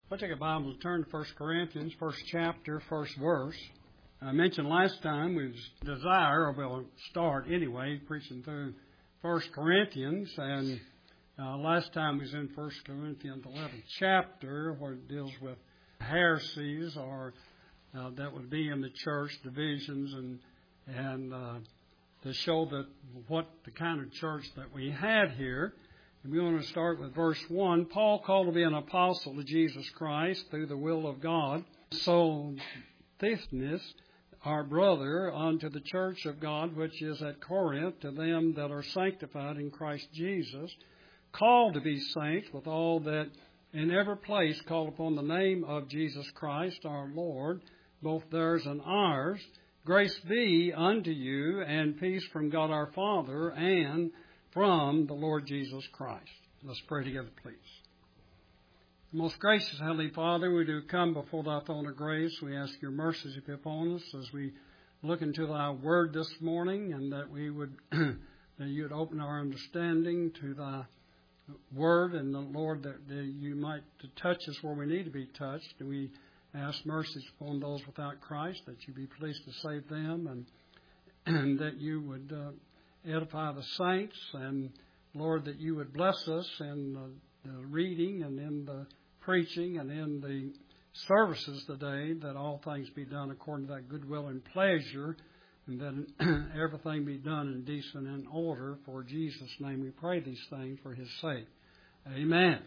I'll take a Bible and turn to 1 Corinthians, first chapter, first verse. I mentioned last time we desire, or we'll start anyway, preaching through 1 Corinthians. And last time we was in 1 Corinthians 11th chapter, where it deals with heresies, or that would be in the church, divisions, and to show that what the kind of church that we had here. And we want to start with verse 1. Paul, called to be an apostle of Jesus Christ through the will of God, so Tithnis, our brother, unto the church of God which is at Corinth, to them that are sanctified in Christ Jesus, called to be saints, with all that in every place call upon the name of Jesus Christ our Lord, both theirs and ours. Grace be unto you, and peace from God our Father, and from the Lord Jesus Christ. Let's pray together, please. Most gracious Heavenly Father, we do come before Thy throne of grace. We ask Your mercies to be upon us as we look into Thy Word this morning, and that we would that You would open our understanding to Thy Word, and the Lord, that You might touch us where we need to be touched. And we ask mercies upon those without Christ, that You be pleased to save them, and that You would edify the saints, and Lord, that You would bless us in the reading and in the preaching and in the services today, that all things be done according to Thy goodwill and pleasure, and that everything be done in decent and order. For Jesus' name we pray these things for His sake. Amen.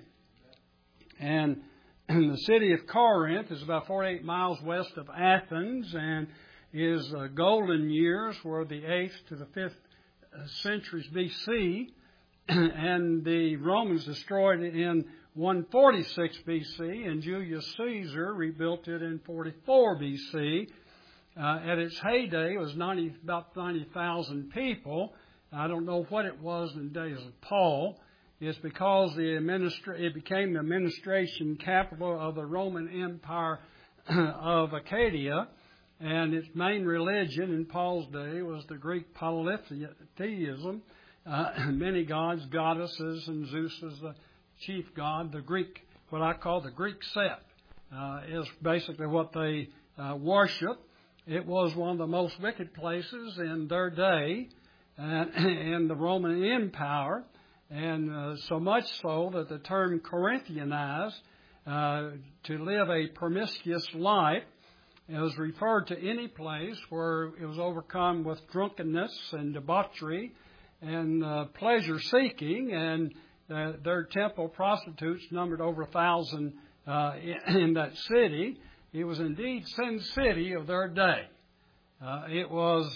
And the city of Corinth is about 48 miles west of Athens, and is golden years, were the 8th to the 5th centuries BC, and the Romans destroyed it in 146 BC, and Julius Caesar rebuilt it in 44 BC. At its heyday, it was about 90,000 people. I don't know what it was in the days of Paul. It's because it became the administration capital of the Roman Empire of Achaia. And its main religion in Paul's day was the Greek polytheism. Many gods, goddesses, and Zeus is the chief god. The Greek, what I call the Greek set, is basically what they worship. It was one of the most wicked places in their day, in the Roman Empire, and so much so that the term Corinthianized, to live a promiscuous life, it was referred to any place where it was overcome with drunkenness and debauchery and pleasure-seeking, and their temple prostitutes numbered over 1,000 in that city. It was indeed Sin City of their day. It was,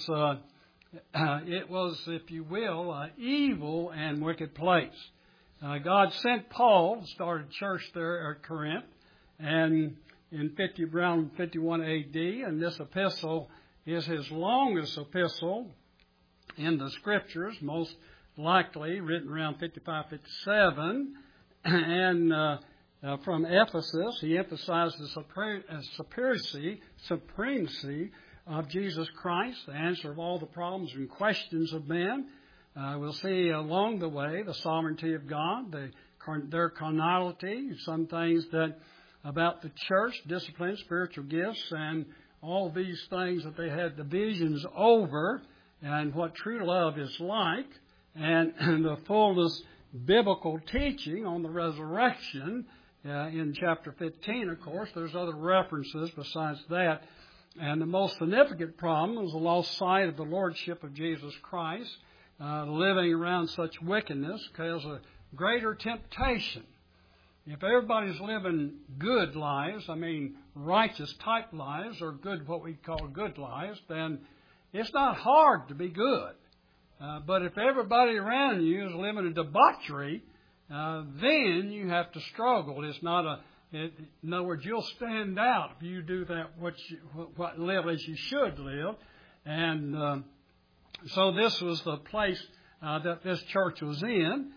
if you will, an evil and wicked place. God sent Paul to start a church there at Corinth, and in around 51 AD, and this epistle is his longest epistle in the Scriptures, most likely written around 55, 57. And from Ephesus, he emphasized the supremacy of Jesus Christ, the answer of all the problems and questions of men. We'll see along the way the sovereignty of God, their carnality, some things that about the church, discipline, spiritual gifts, and all these things that they had divisions over, and what true love is like, and the fullness biblical teaching on the resurrection in chapter 15, of course. There's other references besides that. And the most significant problem is the lost sight of the lordship of Jesus Christ, living around such wickedness, causes a greater temptation. If everybody's living good lives, righteous type lives, or good, what we call good lives, then it's not hard to be good. But if everybody around you is living a debauchery, then you have to struggle. It's not in other words, you'll stand out if you do that, live as you should live. And so this was the place that this church was in.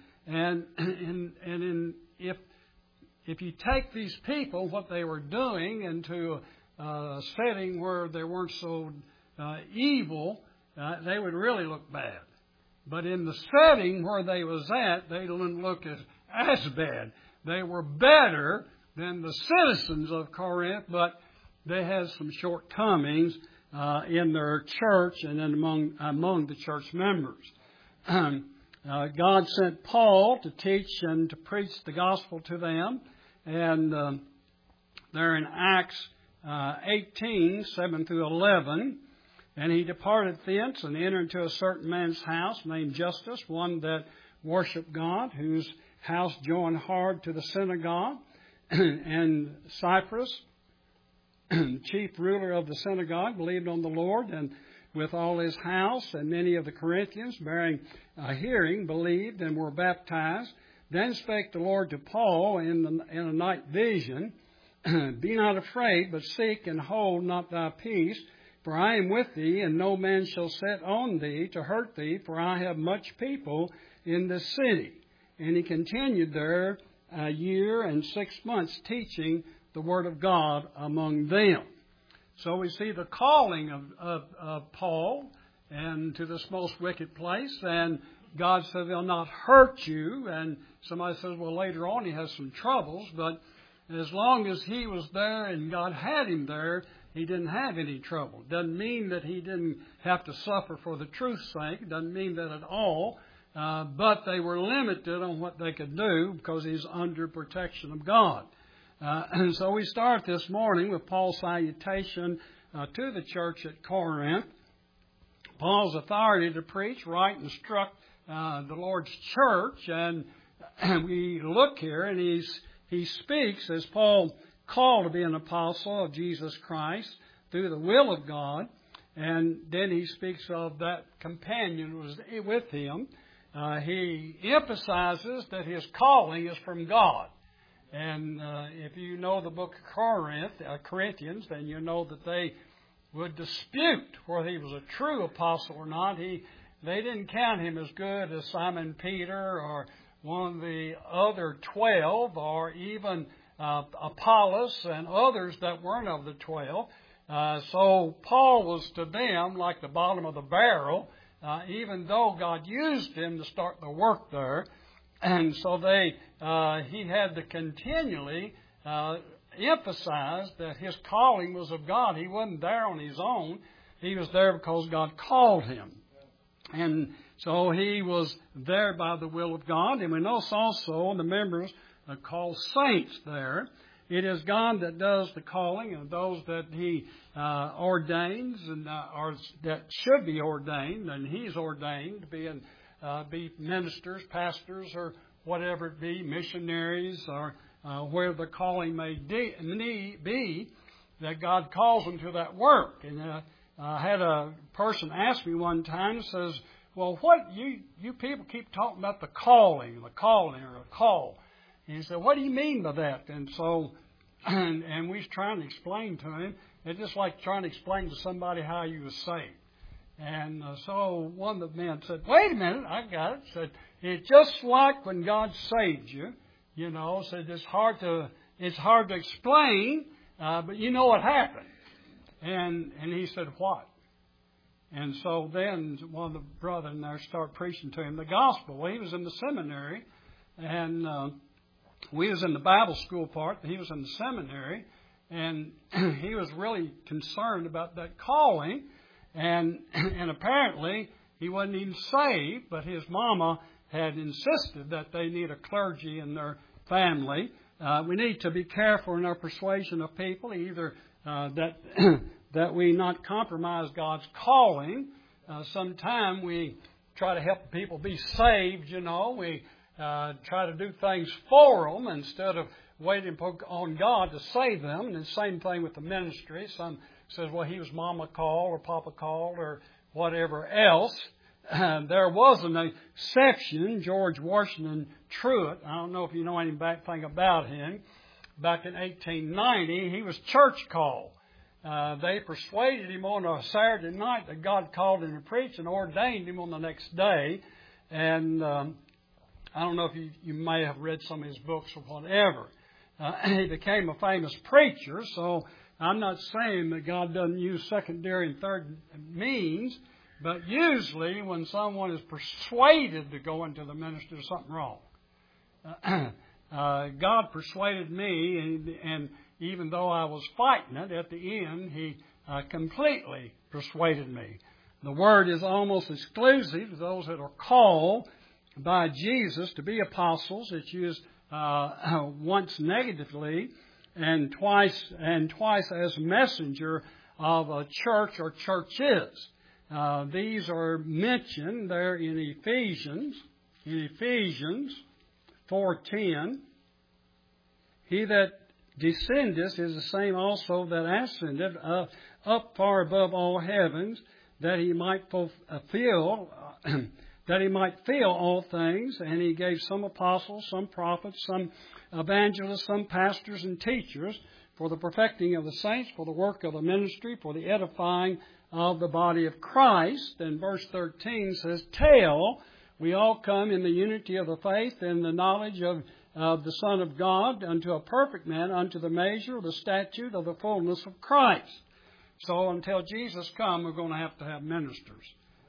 If you take these people, what they were doing, into a setting where they weren't so evil, they would really look bad. But in the setting where they was at, they didn't look as bad. They were better than the citizens of Corinth, but they had some shortcomings in their church and among the church members. God sent Paul to teach and to preach the gospel to them, and they're in Acts 18, 7 through 11. And he departed thence and entered into a certain man's house named Justus, one that worshipped God, whose house joined hard to the synagogue. And Cyprus, chief ruler of the synagogue, believed on the Lord, and with all his house, and many of the Corinthians, bearing a hearing, believed and were baptized. Then spake the Lord to Paul in a night vision, Be not afraid, but seek and hold not thy peace, for I am with thee, and no man shall set on thee to hurt thee, for I have much people in this city. And he continued there a year and 6 months, teaching the word of God among them. So we see the calling of Paul and to this most wicked place, and God said they'll not hurt you. And somebody says, well, later on he has some troubles, but as long as he was there and God had him there, he didn't have any trouble. Doesn't mean that he didn't have to suffer for the truth's sake. Doesn't mean that at all. But they were limited on what they could do because he's under protection of God. And so we start this morning with Paul's salutation to the church at Corinth. Paul's authority to preach, write, and instruct the Lord's church. And we look here, and he speaks as Paul called to be an apostle of Jesus Christ through the will of God. And then he speaks of that companion who was with him. He emphasizes that his calling is from God. And if you know the book of Corinthians, then you know that they would dispute whether he was a true apostle or not. They didn't count him as good as Simon Peter or one of the other 12, or even Apollos and others that weren't of the 12. So Paul was to them like the bottom of the barrel, even though God used him to start the work there. And so he had to continually emphasize that his calling was of God. He wasn't there on his own. He was there because God called him. And so he was there by the will of God. And we know also the members are called saints there. It is God that does the calling, and those that he ordains and or that should be ordained, and he's ordained to be ministers, pastors, or whatever it be, missionaries, or where the calling may be, that God calls them to that work. And I had a person ask me one time, says, well, what you people keep talking about the calling or a call. And he said, what do you mean by that? And so, and we was trying to explain to him, it's just like trying to explain to somebody how you were saved. And so one of the men said, wait a minute, I got it. Said, it's just like when God saved you, said it's hard to explain, but you know what happened. And he said, what? And so then one of the brethren there started preaching to him the gospel. Well, he was in the seminary, and we was in the Bible school part, but he was in the seminary, and he was really concerned about that calling. And apparently he wasn't even saved, but his mama had insisted that they need a clergy in their family. We need to be careful in our persuasion of people, either that we not compromise God's calling. Sometimes we try to help people be saved, We try to do things for them instead of waiting on God to save them. And the same thing with the ministry. Some says, well, he was mama called or papa called or whatever else. There was an exception, George Washington Truett. I don't know if you know anything about him. Back in 1890, he was church called. They persuaded him on a Saturday night that God called him to preach and ordained him on the next day. And I don't know if you may have read some of his books or whatever. He became a famous preacher, so I'm not saying that God doesn't use secondary and third means, but usually when someone is persuaded to go into the ministry, there's something wrong. God persuaded me, and even though I was fighting it, at the end, He completely persuaded me. The word is almost exclusive to those that are called by Jesus to be apostles. It's used once negatively and twice as messenger of a church or churches. These are mentioned there in Ephesians 4:10. He that descendeth is the same also that ascended up far above all heavens, that he might fulfill all things. And He gave some apostles, some prophets, some evangelists, some pastors and teachers, for the perfecting of the saints, for the work of the ministry, for the edifying of the body of Christ. And verse 13 says, till we all come in the unity of the faith and the knowledge of the Son of God, unto a perfect man, unto the measure of the statute of the fullness of Christ. So until Jesus comes, we're going to have ministers.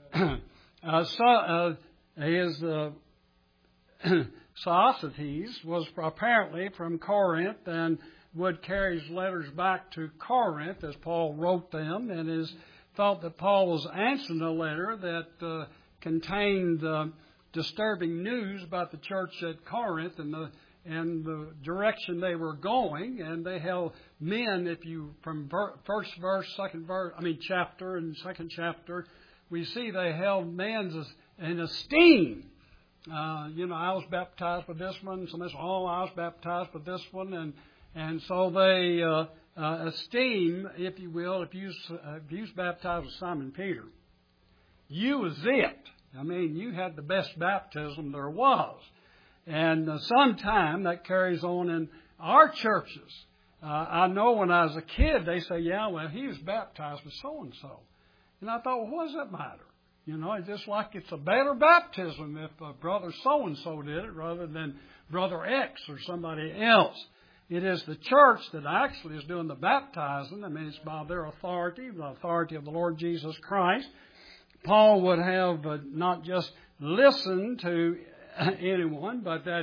Sosthenes was apparently from Corinth and would carry his letters back to Corinth as Paul wrote them, and thought that Paul was answering a letter that contained disturbing news about the church at Corinth and the direction they were going. And they held men, from first verse, chapter and second chapter, we see they held men in esteem. I was baptized with this one. Somebody said, I was baptized with this one. And so they esteem, if you will, if you was baptized with Simon Peter, you was it. You had the best baptism there was. And sometime that carries on in our churches. I know when I was a kid, they say, he was baptized with so-and-so. And I thought, what does that matter? It's just like it's a better baptism if brother so-and-so did it rather than brother X or somebody else. It is the church that actually is doing the baptizing. It's by their authority, the authority of the Lord Jesus Christ. Paul would have not just listened to anyone, but that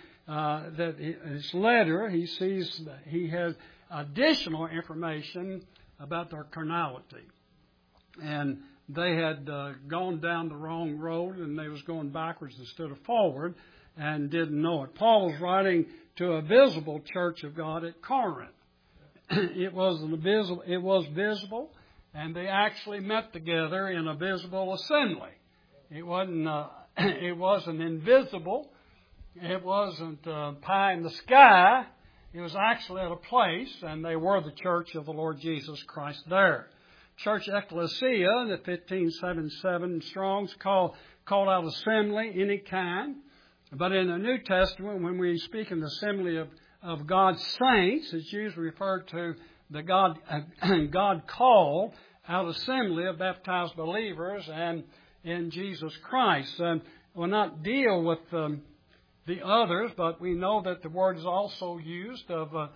his letter, he sees that he has additional information about their carnality. And they had gone down the wrong road, and they was going backwards instead of forward, and didn't know it. Paul was writing to a visible church of God at Corinth. It was visible, and they actually met together in a visible assembly. It wasn't invisible. It wasn't pie in the sky. It was actually at a place, and they were the church of the Lord Jesus Christ there. Church ecclesia, the 1577 Strong's called out assembly, any kind. But in the New Testament, when we speak in the assembly of God's saints, it's usually referred to the God called out assembly of baptized believers and in Jesus Christ. And we'll not deal with the others, but we know that the word is also used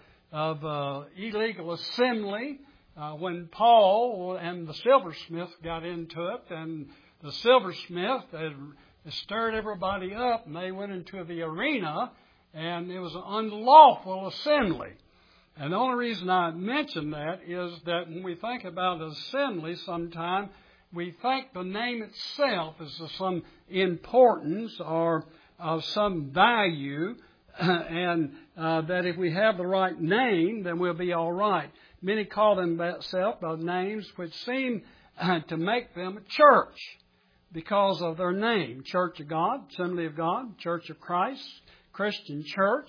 of illegal assembly. When Paul and the silversmith got into it, and the silversmith had stirred everybody up, and they went into the arena, and it was an unlawful assembly. And the only reason I mention that is that when we think about assembly, sometimes we think the name itself is of some importance or of some value, and that if we have the right name, then we'll be all right. Many call themselves by names which seem to make them a church because of their name. Church of God, Assembly of God, Church of Christ, Christian Church,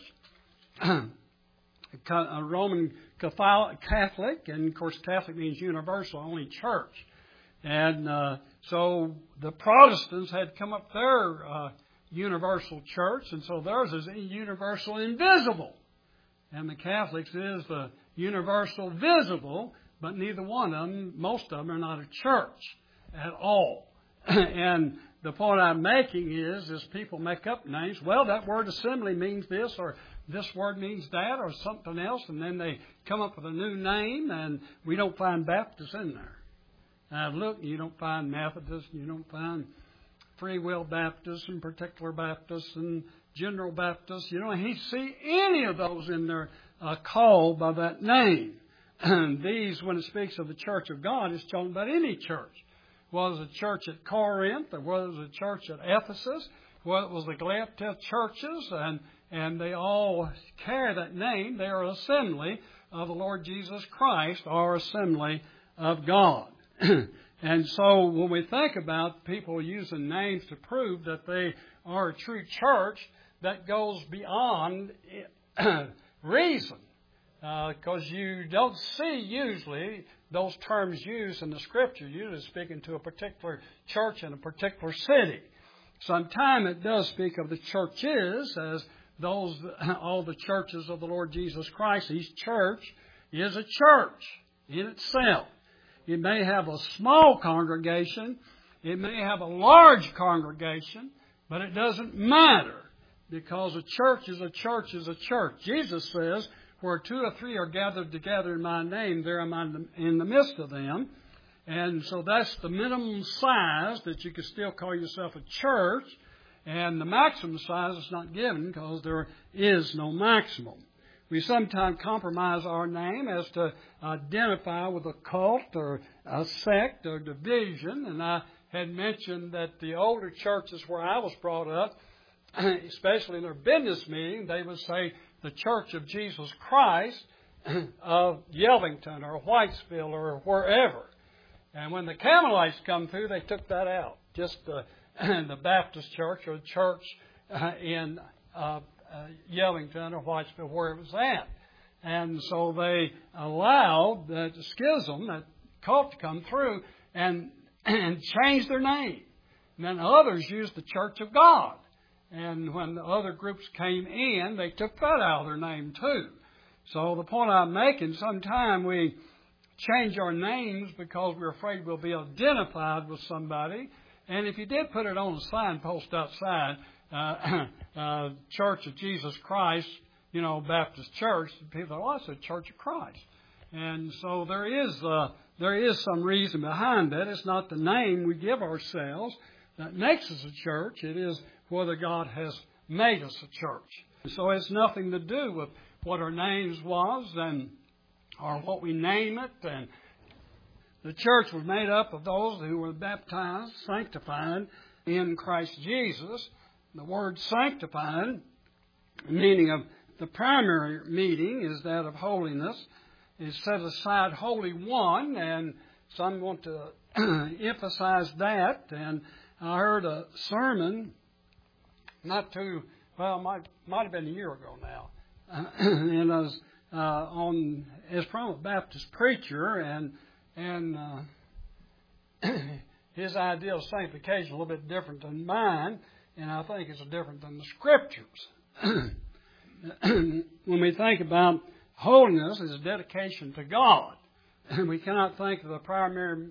a Roman Catholic, and of course Catholic means universal, only church. And so the Protestants had come up their universal church, and so theirs is universal invisible. And the Catholics is the universal visible, but neither one of them, most of them, are not a church at all. And the point I'm making is people make up names. Well, that word assembly means this, or this word means that, or something else, and then they come up with a new name, and we don't find Baptists in there. Now, look, you don't find Methodists, you don't find Free Will Baptists and Particular Baptists and General Baptist. You don't see any of those in there called by that name. And these, when it speaks of the church of God, it's talking about any church. Whether it was a church at Corinth, or whether it was a church at Ephesus, whether it was the Galatia churches, and they all carry that name. They are assembly of the Lord Jesus Christ, or assembly of God. And so when we think about people using names to prove that they are a true church, that goes beyond reason. Because you don't see usually those terms used in the Scripture, usually speaking to a particular church in a particular city. Sometimes it does speak of the churches as those, all the churches of the Lord Jesus Christ. Each church is a church in itself. It may have a small congregation. It may have a large congregation, but it doesn't matter because a church is a church is a church. Jesus says, where 2 or 3 are gathered together in my name, there am I in the midst of them. And so that's the minimum size that you can still call yourself a church. And the maximum size is not given because there is no maximum. We sometimes compromise our name as to identify with a cult or a sect or division. And I had mentioned that the older churches where I was brought up, especially in their business meeting, they would say the Church of Jesus Christ of Yelvington or Whitesville or wherever. And when the Carmelites come through, they took that out. Just the Baptist church or the church in Yelvington or Whitesville, where it was at. And so they allowed the schism, that cult, to come through and change their name. And then others used the Church of God. And when the other groups came in, they took that out of their name too. So the point I'm making, sometimes we change our names because we're afraid we'll be identified with somebody. And if you did put it on a signpost outside, Church of Jesus Christ, Baptist Church, people go, oh, it's a Church of Christ. And so there is some reason behind that. It's not the name we give ourselves that makes us a church. It is whether God has made us a church. So it's nothing to do with what our names was or what we name it. And the church was made up of those who were baptized, sanctified in Christ Jesus. The word sanctified, meaning of the primary meaning, is that of holiness. Is set aside Holy One, and some want to emphasize that. And I heard a sermon might have been a year ago now, and I was it's from a Baptist preacher, and his idea of sanctification is a little bit different than mine, and I think it's different than the Scriptures. When we think about holiness, it's a dedication to God. And we cannot think of the primary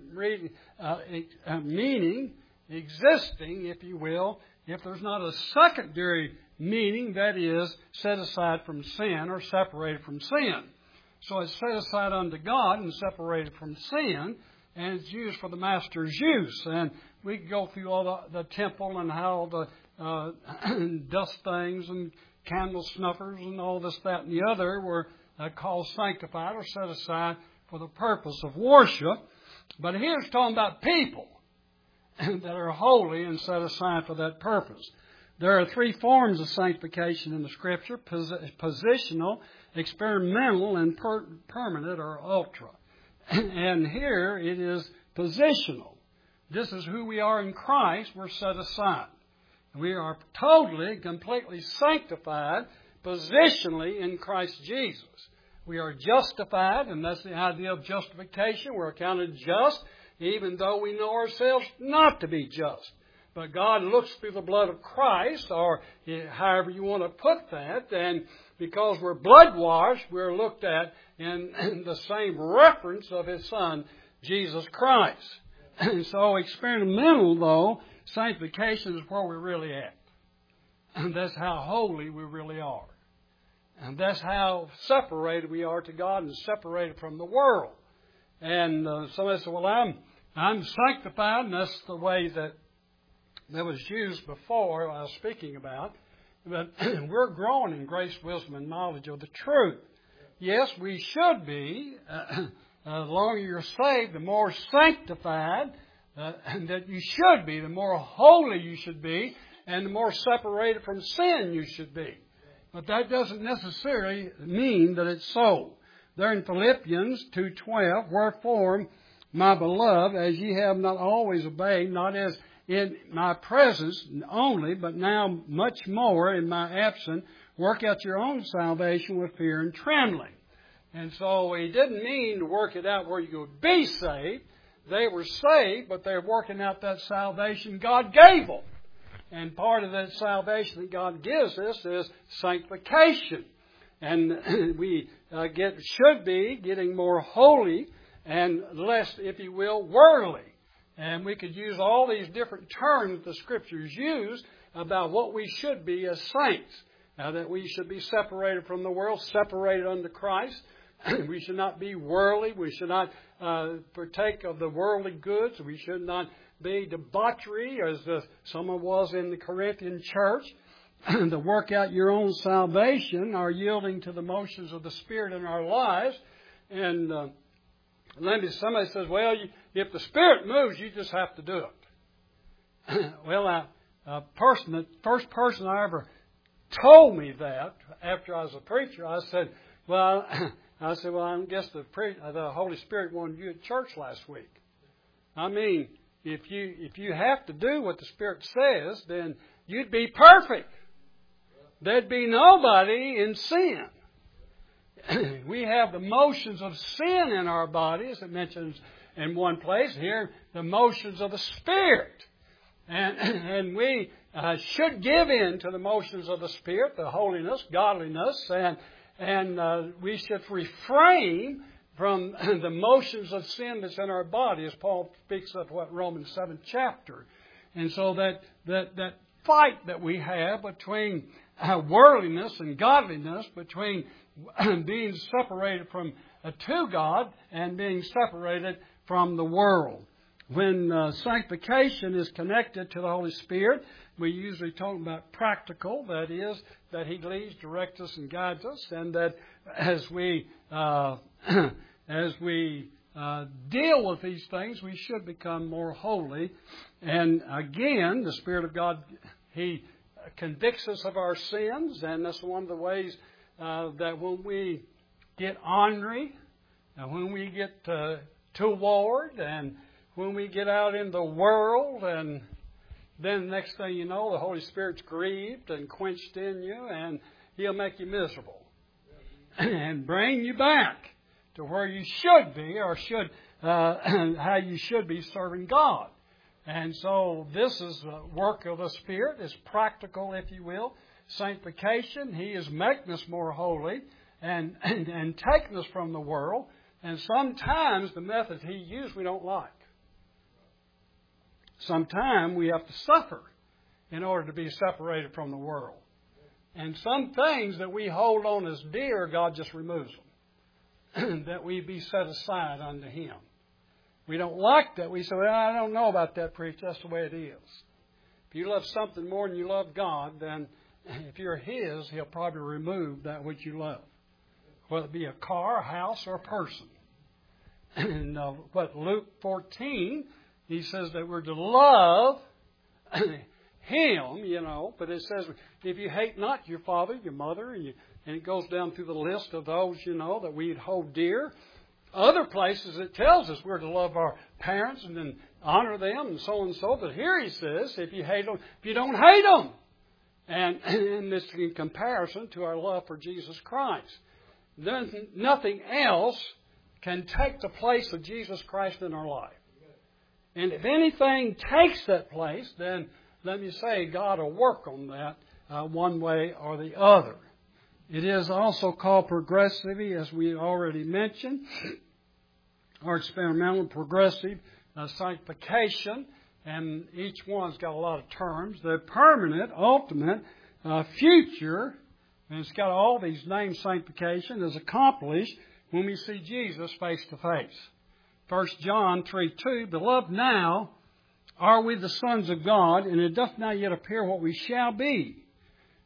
meaning existing, if you will, if there's not a secondary meaning, that is, set aside from sin or separated from sin. So it's set aside unto God and separated from sin, and it's used for the Master's use. And we could go through all the temple and how the dust things and candle snuffers and all this, that, and the other were called sanctified or set aside for the purpose of worship. But here it's talking about people that are holy and set aside for that purpose. There are 3 forms of sanctification in the Scripture: positional, experimental, and permanent or ultra. And here it is positional. This is who we are in Christ. We're set aside. We are totally, completely sanctified positionally in Christ Jesus. We are justified, and that's the idea of justification. We're accounted just, even though we know ourselves not to be just. But God looks through the blood of Christ, or however you want to put that, and because we're blood washed, we're looked at in the same reference of His Son, Jesus Christ. And so experimental, though, sanctification is where we're really at. And that's how holy we really are. And that's how separated we are to God and separated from the world. And somebody said, well, I'm sanctified, and that's the way that was used before I was speaking about. but we're growing in grace, wisdom, and knowledge of the truth. Yes, we should be. The longer you're saved, the more sanctified that you should be, the more holy you should be, and the more separated from sin you should be. But that doesn't necessarily mean that it's so. There in Philippians 2:12, wherefore, my beloved, as ye have not always obeyed, not as in my presence only, but now much more in my absence, work out your own salvation with fear and trembling. And so he didn't mean to work it out where you would be saved. They were saved, but they're working out that salvation God gave them. And part of that salvation that God gives us is sanctification. And we should be getting more holy and less, if you will, worldly. And we could use all these different terms the Scriptures use about what we should be as saints. That we should be separated from the world, separated unto Christ. We should not be worldly. We should not partake of the worldly goods. We should not be debauchery, as someone was in the Corinthian church. To work out your own salvation, are yielding to the motions of the Spirit in our lives. And then somebody says, well, if the Spirit moves, you just have to do it. Well, the first person I ever told me that after I was a preacher, I said, well, I guess the Holy Spirit wanted you at church last week. I mean, if you have to do what the Spirit says, then you'd be perfect. There'd be nobody in sin. We have the motions of sin in our bodies. It mentions in one place here the motions of the Spirit. And we should give in to the motions of the Spirit, the holiness, godliness, and we should refrain from the motions of sin that's in our body, as Paul speaks of Romans 7th chapter. And so that fight that we have between worldliness and godliness, between being separated from to God and being separated from the world. When sanctification is connected to the Holy Spirit, we usually talk about practical, that is, that He leads, directs us, and guides us, and that as we deal with these things, we should become more holy. And again, the Spirit of God, He convicts us of our sins, and that's one of the ways that when we get ornery, and when we get toward, and when we get out in the world, and then the next thing you know, the Holy Spirit's grieved and quenched in you, and He'll make you miserable and bring you back to where you should be, or how you should be serving God. And so this is the work of the Spirit. It's practical, if you will. Sanctification, He is making us more holy and taking us from the world. And sometimes the methods He used we don't like. Sometimes we have to suffer in order to be separated from the world. And some things that we hold on as dear, God just removes them. That we be set aside unto Him. We don't like that. We say, well, I don't know about that, preacher. That's the way it is. If you love something more than you love God, then if you're His, He'll probably remove that which you love. Whether it be a car, a house, or a person. And Luke 14, He says that we're to love Him, but it says, if you hate not your father, your mother, and it goes down through the list of those, that we'd hold dear. Other places it tells us we're to love our parents and then honor them and so and so. But here He says, if you hate them, if you don't hate them. And this in comparison to our love for Jesus Christ. Then nothing else can take the place of Jesus Christ in our life. And if anything takes that place, then let me say God will work on that one way or the other. It is also called progressive, as we already mentioned, or experimental progressive sanctification, and each one's got a lot of terms. The permanent, ultimate, future, and it's got all these names. Sanctification is accomplished when we see Jesus face to face. 1 John 3:2, Beloved, now are we the sons of God, and it doth not yet appear what we shall be.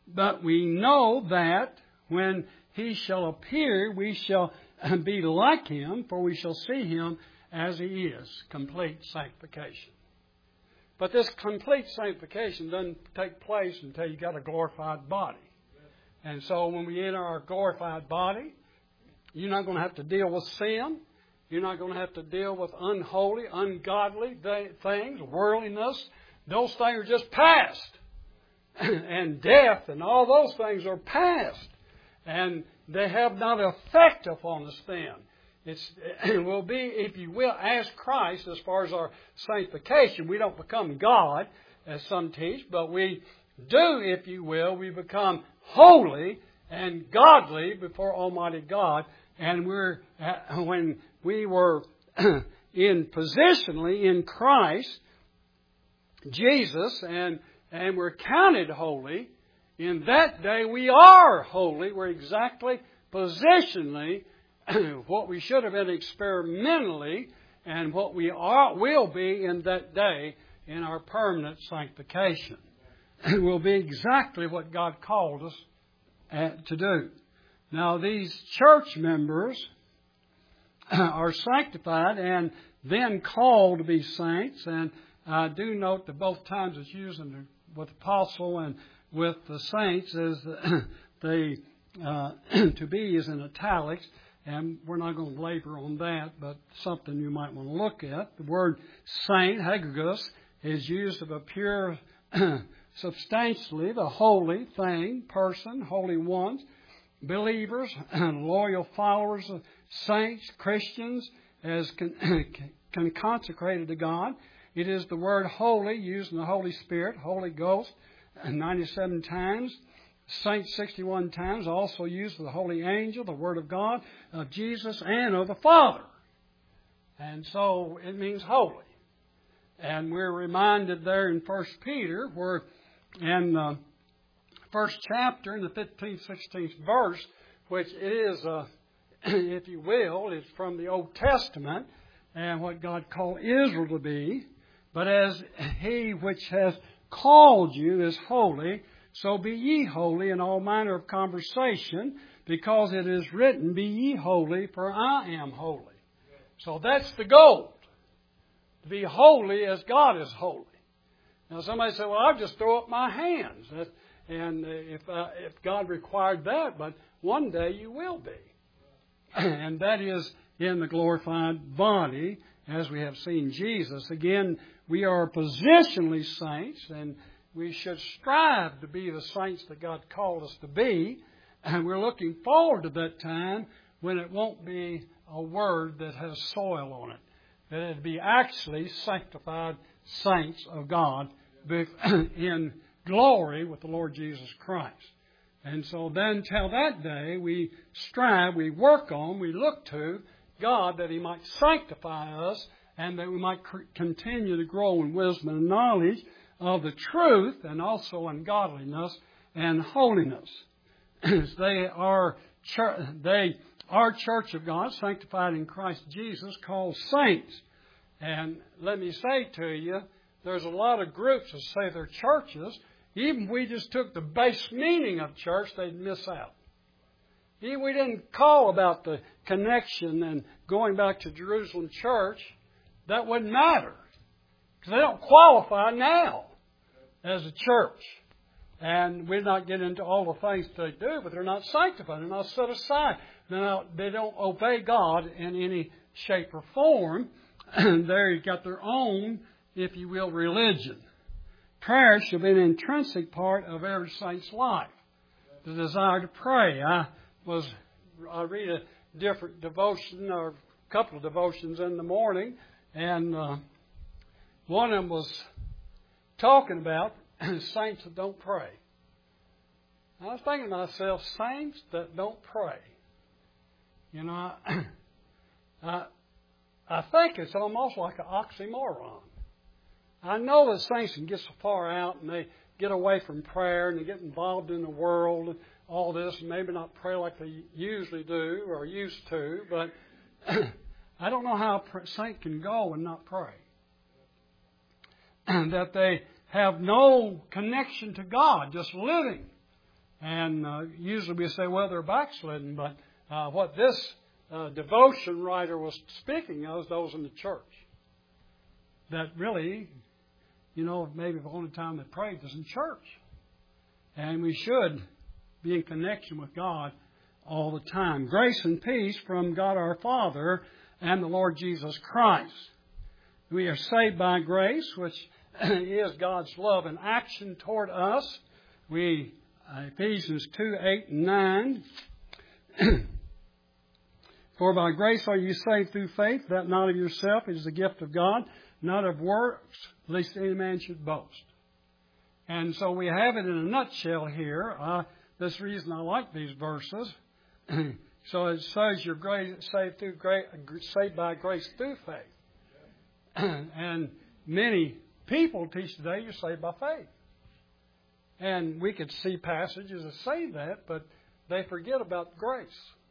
But we know that when He shall appear, we shall be like Him, for we shall see Him as He is. Complete sanctification. But this complete sanctification doesn't take place until you got a glorified body. And so when we enter our glorified body, you're not going to have to deal with sin. You're not going to have to deal with unholy, ungodly things, worldliness. Those things are just past. And death and all those things are past. And they have not effect upon us then. It will be, if you will, as Christ as far as our sanctification. We don't become God, as some teach, but we do, if you will, we become holy and godly before Almighty God. And when we were positionally in Christ Jesus and we're counted holy, in that day we are holy. We're exactly positionally what we should have been experimentally and what we will be in that day in our permanent sanctification. It will be exactly what God called us to do. Now, these church members are sanctified and then called to be saints. And I do note that both times it's used with apostle and with the saints is to be is in italics. And we're not going to labor on that, but something you might want to look at. The word saint, hagios, is used of a pure, substantially, the holy thing, person, holy ones, believers, loyal followers of saints, Christians, as consecrated to God. It is the word holy, used in the Holy Spirit, Holy Ghost, 97 times. Saints 61 times, also used of the holy angel, the Word of God, of Jesus, and of the Father. And so it means holy. And we're reminded there in 1 Peter, where in the first chapter, in the 15th, 16th verse, which is, if you will, it's from the Old Testament, and what God called Israel to be. But as He which has called you is holy, so be ye holy in all manner of conversation, because it is written, be ye holy, for I am holy. So that's the goal. To be holy as God is holy. Now somebody said, well, I'll just throw up my hands. And if God required that, but one day you will be. And that is in the glorified body, as we have seen Jesus. Again, we are positionally saints, and we should strive to be the saints that God called us to be. And we're looking forward to that time when it won't be a word that has soil on it. That it'll be actually sanctified saints of God in glory with the Lord Jesus Christ. And so then till that day, we strive, we work on, we look to God that He might sanctify us and that we might continue to grow in wisdom and knowledge of the truth, and also in godliness and holiness. They are church of God, sanctified in Christ Jesus, called saints. And let me say to you, there's a lot of groups that say they're churches. Even if we just took the base meaning of church, they'd miss out. Even if we didn't call about the connection and going back to Jerusalem church, that wouldn't matter. Because they don't qualify now as a church. And we're not getting into all the things they do, but they're not sanctified. They're not set aside. They don't obey God in any shape or form. And they've got their own, if you will, religion. Prayer should be an intrinsic part of every saint's life. The desire to pray. I read a different devotion, or a couple of devotions in the morning, and one of them was talking about saints that don't pray. I was thinking to myself, saints that don't pray. You know, I think it's almost like an oxymoron. I know that saints can get so far out and they get away from prayer and they get involved in the world and all this and maybe not pray like they usually do or used to, but I don't know how a saint can go and not pray. And that they have no connection to God, just living And usually we say, well, they're backslidden. But what this devotion writer was speaking of is those in the church. That really, maybe the only time they prayed was in church. And we should be in connection with God all the time. Grace and peace from God our Father and the Lord Jesus Christ. We are saved by grace, which is God's love in action toward us. Ephesians 2, 8, and 9. For by grace are you saved through faith, that not of yourself, it is the gift of God, not of works, lest any man should boast. And so we have it in a nutshell here. That's the reason I like these verses. So it says you're saved by grace through faith. And many people teach today you're saved by faith. And we could see passages that say that, but they forget about grace.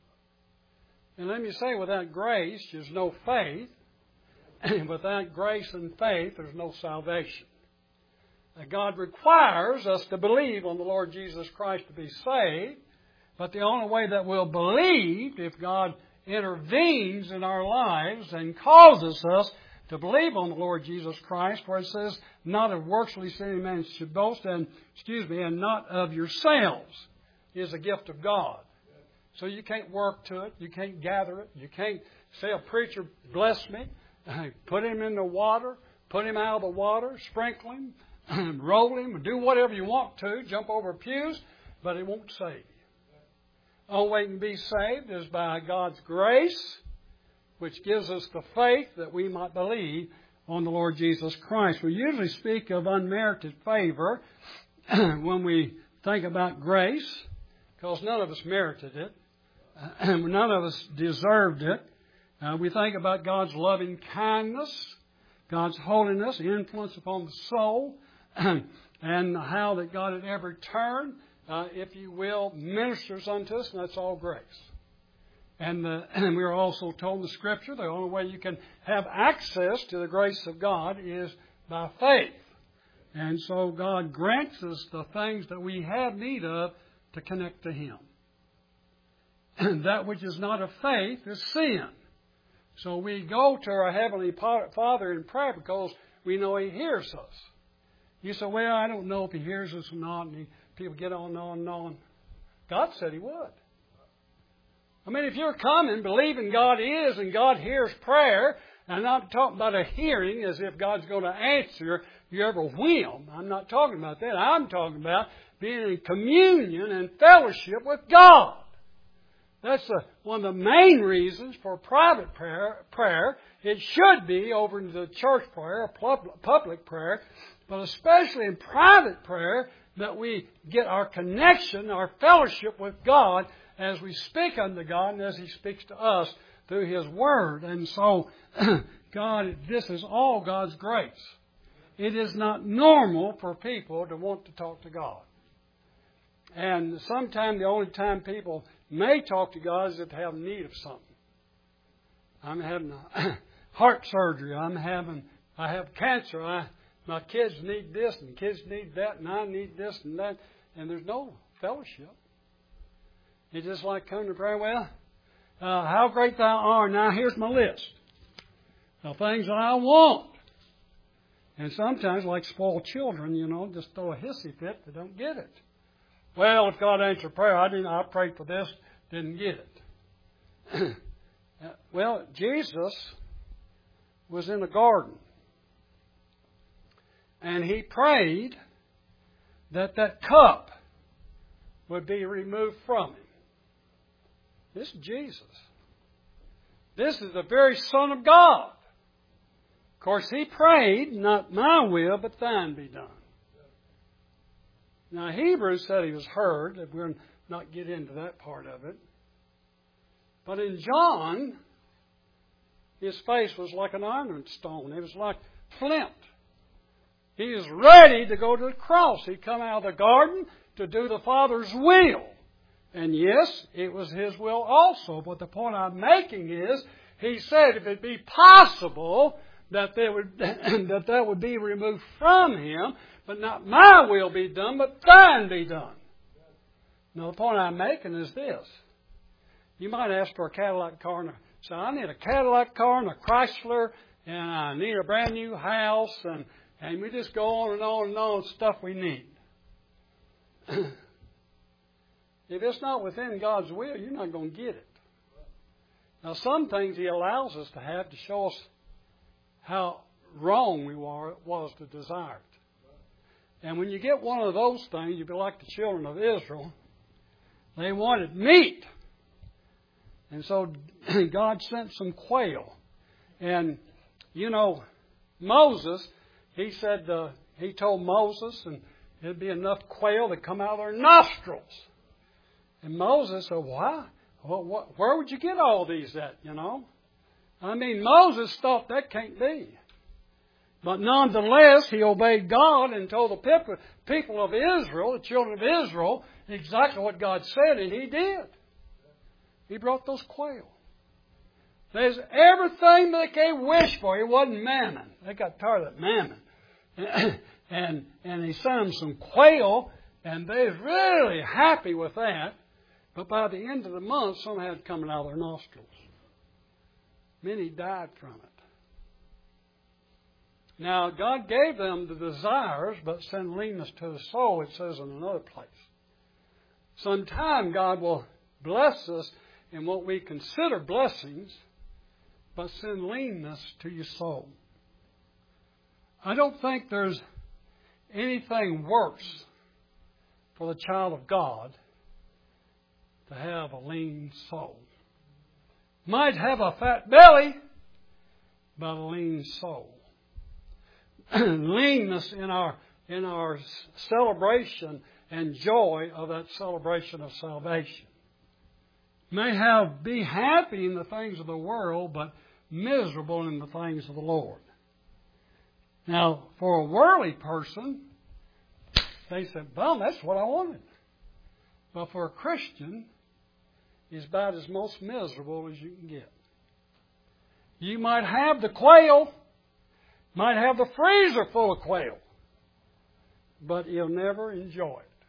And let me say, without grace, there's no faith. And without grace and faith, there's no salvation. God requires us to believe on the Lord Jesus Christ to be saved. But the only way that we'll believe, if God intervenes in our lives and causes us to believe on the Lord Jesus Christ, where it says, not of works lest any man should boast, and not of yourselves, is a gift of God. So you can't work to it, you can't gather it, you can't say, a preacher, bless me, put him in the water, put him out of the water, sprinkle him, roll him, do whatever you want to, jump over pews, but it won't save you. The only way you can be saved is by God's grace, which gives us the faith that we might believe on the Lord Jesus Christ. We usually speak of unmerited favor when we think about grace, because none of us merited it. None of us deserved it. We think about God's loving kindness, God's holiness, influence upon the soul, and how that God at every turn, if you will, ministers unto us, and that's all grace. And we are also told in the Scripture the only way you can have access to the grace of God is by faith. And so God grants us the things that we have need of to connect to Him. And that which is not of faith is sin. So we go to our Heavenly Father in prayer because we know He hears us. You say, well, I don't know if He hears us or not. And people get on and on and on. God said He would. I mean, if you're coming believing God is and God hears prayer, and I'm not talking about a hearing as if God's going to answer your every whim. I'm not talking about that. I'm talking about being in communion and fellowship with God. That's one of the main reasons for private prayer. It should be over in the church prayer, public prayer, but especially in private prayer, that we get our connection, our fellowship with God as we speak unto God and as He speaks to us through His Word. And so, this is all God's grace. It is not normal for people to want to talk to God. And sometimes the only time people may talk to God is if they have need of something. I'm having heart surgery. I have cancer. My kids need this and kids need that and I need this and that. And there's no fellowship. It's just like coming to prayer. Well, how great Thou art. Now here's my list of things that I want. And sometimes, like spoiled children, just throw a hissy fit, they don't get it. Well, if God answered prayer, I prayed for this, didn't get it. Well, Jesus was in a garden. And He prayed that cup would be removed from Him. This is Jesus. This is the very Son of God. Of course, He prayed, not my will, but Thine be done. Now, Hebrews said He was heard. We'll not get into that part of it. But in John, His face was like an iron stone. It was like flint. He was ready to go to the cross. He'd come out of the garden to do the Father's will. And yes, it was His will also. But the point I'm making is, He said if it be possible that that would be removed from Him, but not my will be done, but Thine be done. Now, the point I'm making is this. You might ask for a Cadillac car and say, I need a Cadillac car and a Chrysler, and I need a brand new house, and we just go on and on and on, stuff we need. If it's not within God's will, you're not going to get it. Now, some things He allows us to have to show us how wrong we was to desire it. And when you get one of those things, you'll be like the children of Israel. They wanted meat. And so God sent some quail. And, you know, Moses, He said, He told Moses, and it'd be enough quail to come out of their nostrils. And Moses said, why? Well, where would you get all these at, you know? I mean, Moses thought that can't be. But nonetheless, he obeyed God and told the people of Israel, the children of Israel, exactly what God said, and He did. He brought those quail. There's everything that they wish for. It wasn't mammon. They got tired of that mammon. and He sent them some quail, and they was really happy with that. But by the end of the month, some had coming out of their nostrils. Many died from it. Now, God gave them the desires, but sent leanness to the soul, it says in another place. Sometime God will bless us in what we consider blessings, but send leanness to your soul. I don't think there's anything worse for the child of God to have a lean soul. Might have a fat belly, but a lean soul. Leanness in our celebration and joy of that celebration of salvation. May be happy in the things of the world, but miserable in the things of the Lord. Now, for a worldly person, they said, well, that's what I wanted. But for a Christian, it's about as most miserable as you can get. You might have the quail, might have the freezer full of quail, but you'll never enjoy it.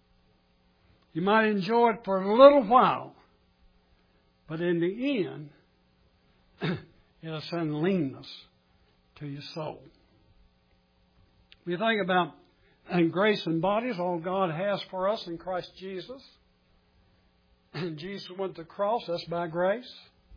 You might enjoy it for a little while, but in the end, it'll send leanness to your soul. If you think about grace and bodies, all God has for us in Christ Jesus, and Jesus went to the cross, that's by grace.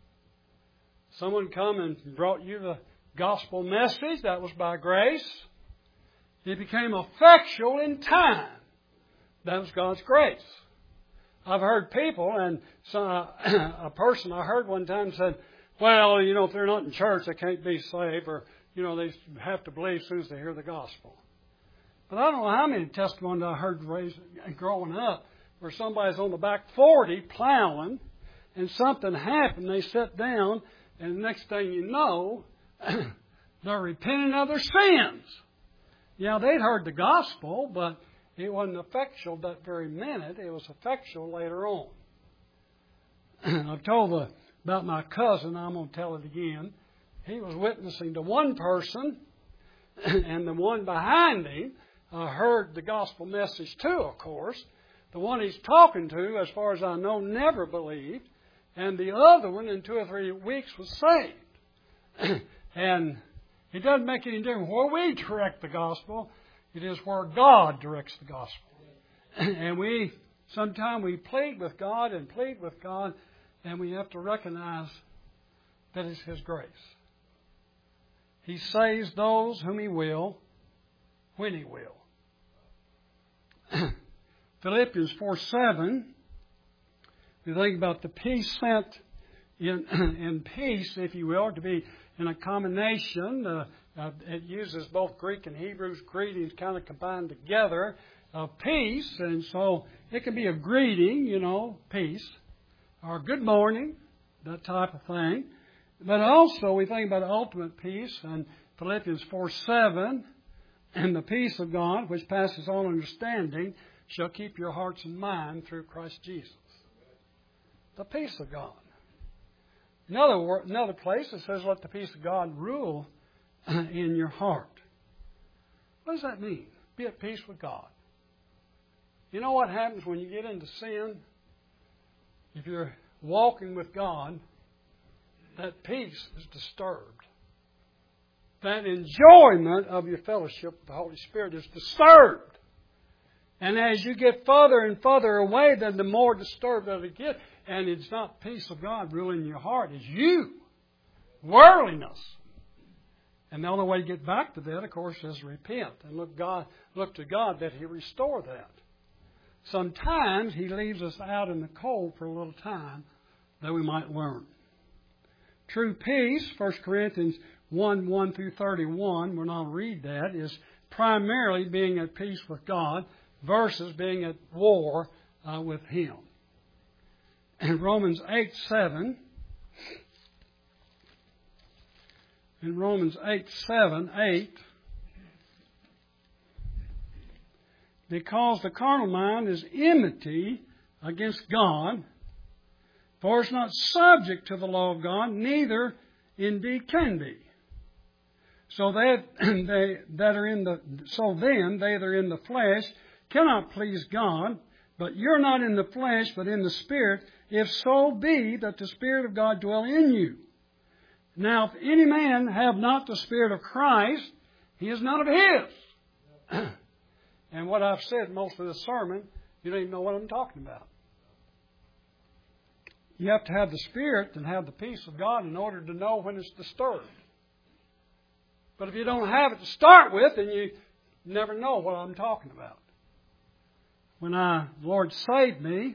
Someone come and brought you the gospel message, that was by grace. It became effectual in time. That was God's grace. I've heard people, and a person I heard one time said, well, you know, if they're not in church, they can't be saved, or, you know, they have to believe as soon as they hear the gospel. But I don't know how many testimonies I heard growing up where somebody's on the back 40 plowing, and something happened, they sit down, and the next thing you know, they're repenting of their sins. Yeah, they'd heard the gospel, but it wasn't effectual that very minute. It was effectual later on. I've told about my cousin. I'm going to tell it again. He was witnessing to one person, and the one behind him heard the gospel message too, of course. The one he's talking to, as far as I know, never believed. And the other one, in 2 or 3 weeks, was saved. And it doesn't make any difference where we direct the gospel. It is where God directs the gospel. And sometimes we plead with God, and we have to recognize that it's His grace. He saves those whom He will, when He will. Philippians 4:7, we think about the peace sent in peace, if you will, to be in a combination. It uses both Greek and Hebrew greetings kind of combined together of peace. And so it can be a greeting, you know, peace, or good morning, that type of thing. But also we think about ultimate peace and Philippians 4:7, and the peace of God, which passes all understanding, shall keep your hearts and mind through Christ Jesus. The peace of God. Another place it says, let the peace of God rule in your heart. What does that mean? Be at peace with God. You know what happens when you get into sin? If you're walking with God, that peace is disturbed. That enjoyment of your fellowship with the Holy Spirit is disturbed. And as you get further and further away, then the more disturbed that it gets. And it's not peace of God ruling your heart. It's you. Worldliness. And the only way to get back to that, of course, is repent. And look to God that He restore that. Sometimes He leaves us out in the cold for a little time that we might learn. True peace, 1 Corinthians 1 through 31, we're not going to read that, is primarily being at peace with God versus being at war with Him. In Romans 8:7, in Romans 8:8, because the carnal mind is enmity against God, for it's not subject to the law of God, neither indeed can be. So then they that are in the flesh cannot please God, but you're not in the flesh, but in the Spirit, if so be that the Spirit of God dwell in you. Now, if any man have not the Spirit of Christ, he is none of His. And what I've said most of this sermon, you don't even know what I'm talking about. You have to have the Spirit and have the peace of God in order to know when it's disturbed. But if you don't have it to start with, then you never know what I'm talking about. When the Lord saved me,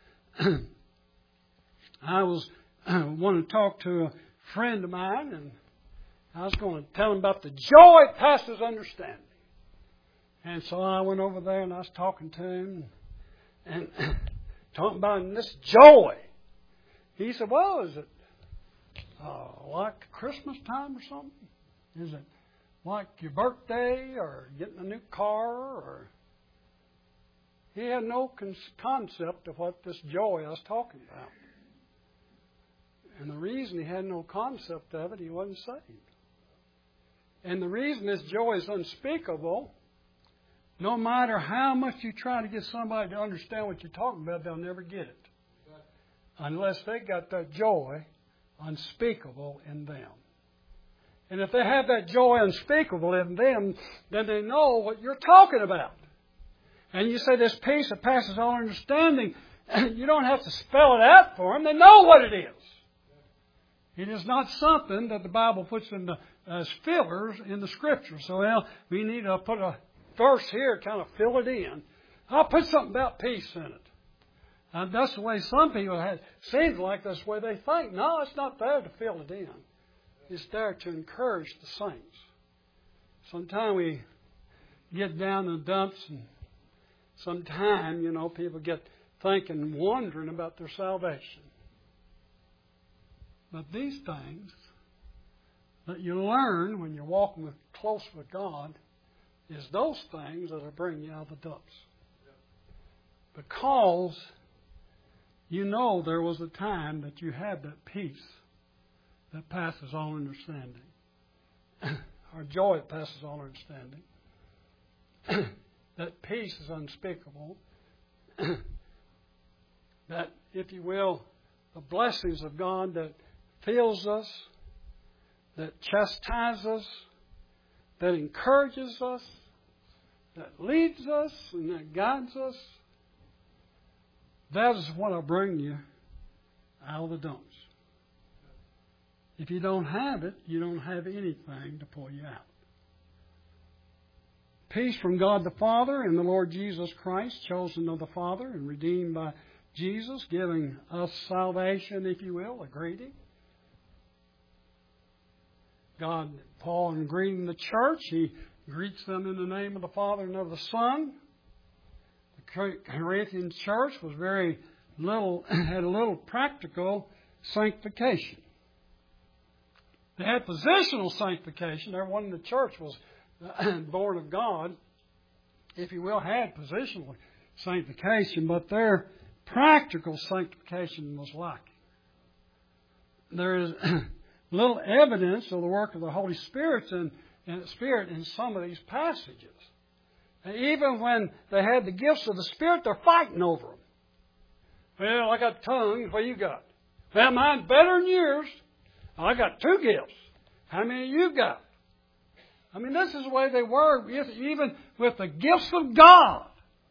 I wanted to talk to a friend of mine, and I was going to tell him about the joy that passes understanding. And so I went over there and I was talking to him and talking about this joy. He said, well, is it like Christmas time or something? Is it like your birthday or getting a new car? Or he had no concept of what this joy I was talking about. And the reason he had no concept of it, he wasn't saved. And the reason this joy is unspeakable, no matter how much you try to get somebody to understand what you're talking about, they'll never get it. Unless they got that joy unspeakable in them. And if they have that joy unspeakable in them, then they know what you're talking about. And you say this peace that passes all understanding, you don't have to spell it out for them. They know what it is. It is not something that the Bible puts in as fillers in the Scripture. So, we need to put a verse here to kind of fill it in. I'll put something about peace in it. And that's the way some people have. Seems like that's the way they think. No, it's not there to fill it in. It's there to encourage the saints. Sometimes we get down in the dumps, and sometimes, people get thinking, wondering about their salvation. But these things that you learn when you're walking close with God is those things that will bring you out of the dumps. Because there was a time that you had that peace that passes all understanding. Or joy that passes all understanding. That peace is unspeakable. That, if you will, the blessings of God that fills us, that chastises us, that encourages us, that leads us, and that guides us. That is what will bring you out of the dumps. If you don't have it, you don't have anything to pull you out. Peace from God the Father and the Lord Jesus Christ, chosen of the Father and redeemed by Jesus, giving us salvation, if you will, a greeting. Paul, in greeting the church, he greets them in the name of the Father and of the Son. The Corinthian church was had a little practical sanctification. They had positional sanctification. Everyone in the church was born of God, if you will, had positional sanctification, but their practical sanctification was lacking. There is little evidence of the work of the Holy Spirit in some of these passages. And even when they had the gifts of the Spirit, they're fighting over them. Well, I got tongues. What you got? Well, mine's better than yours. I got 2 gifts. How many you got? I mean, this is the way they were, even with the gifts of God.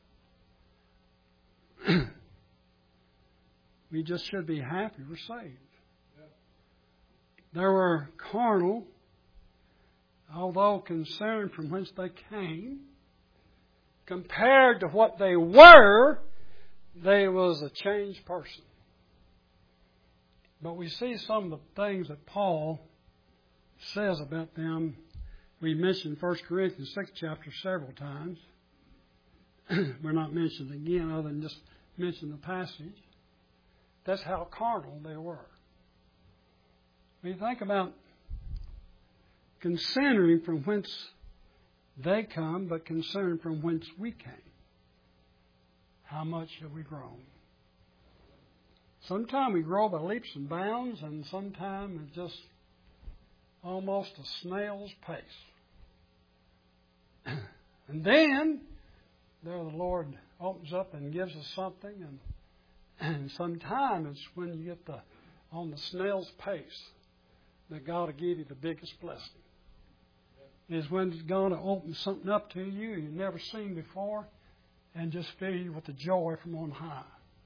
We just should be happy we're saved. They were carnal, although concerned from whence they came. Compared to what they were, they was a changed person. But we see some of the things that Paul says about them. We mentioned 1 Corinthians 6 chapter several times. We're not mentioning it again other than just mention the passage. That's how carnal they were. When you think about considering from whence they come, but concerned from whence we came, how much have we grown? Sometimes we grow by leaps and bounds, and sometimes it's just almost a snail's pace. And then, there the Lord opens up and gives us something, and sometimes it's when you get on the snail's pace that God will give you the biggest blessing. Is when He's going to open something up to you you've never seen before and just fill you with the joy from on high.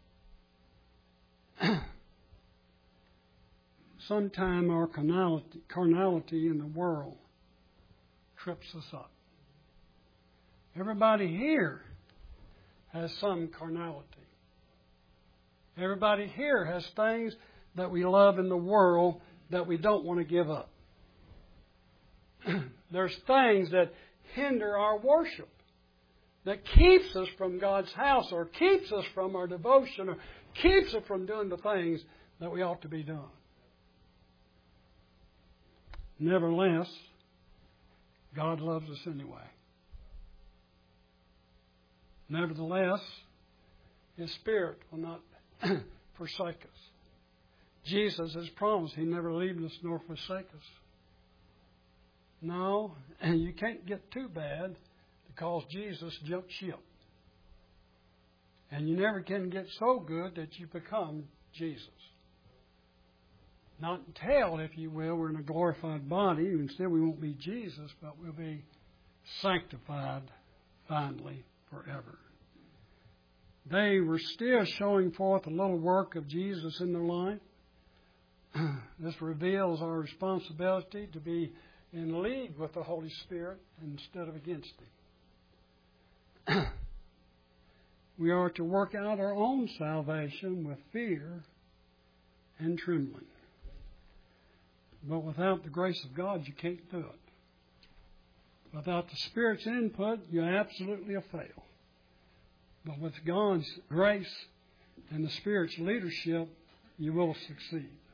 Sometimes our carnality in the world trips us up. Everybody here has some carnality. Everybody here has things that we love in the world that we don't want to give up. There's things that hinder our worship, that keeps us from God's house, or keeps us from our devotion, or keeps us from doing the things that we ought to be doing. Nevertheless, God loves us anyway. Nevertheless, His Spirit will not forsake us. Jesus has promised He never leaves us nor forsake us. No, and you can't get too bad because Jesus jumped ship. And you never can get so good that you become Jesus. Not until, if you will, we're in a glorified body. Instead, we won't be Jesus, but we'll be sanctified finally forever. They were still showing forth a little work of Jesus in their life. This reveals our responsibility to be in league with the Holy Spirit instead of against Him. We are to work out our own salvation with fear and trembling. But without the grace of God, you can't do it. Without the Spirit's input, you absolutely fail. But with God's grace and the Spirit's leadership, you will succeed.